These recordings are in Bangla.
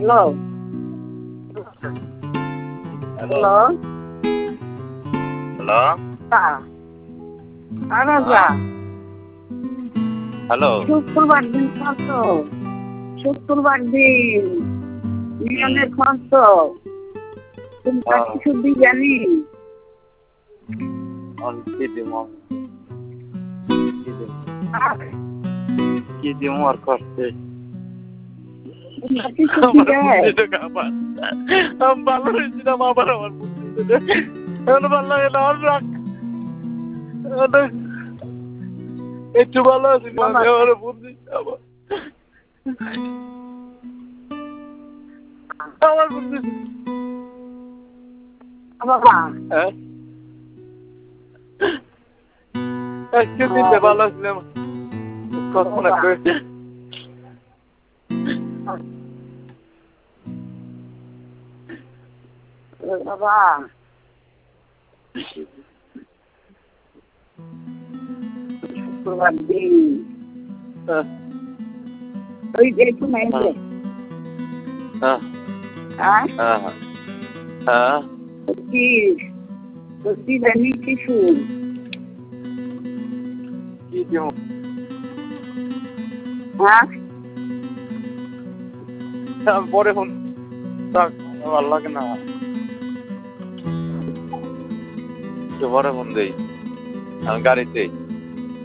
hello hello hello hello Raja hello শুক্রবার দিন কত শুক্রবার দিন নিয়মের কত তুমি কিছু জানি কি দিব আর করতে কিছু ভালো হয়েছিলাম আবার আমার বুদ্ধি এখন ভালো লাগে না আর রাখ একটু ভালো আছি আমার বুদ্ধি আবার আমার বুদ্ধি বাবা হ্যাঁ আজকে দিনটা ভালো ছিলাম কল্পনা করে বাবা শুক্রবার দিন ওই যে তুমি হ্যাঁ হ্যাঁ হ্যাঁ হ্যাঁ সত্যি জানি কিছু কি দিব হ্যাঁ পরে ফোন ভালো লাগে না পরে ফোন দেই আমি গাড়িতে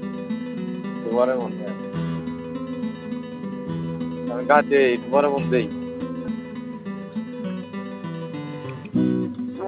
পরে ফোন দেই আমি গাড়িতে পরে ফোন দেই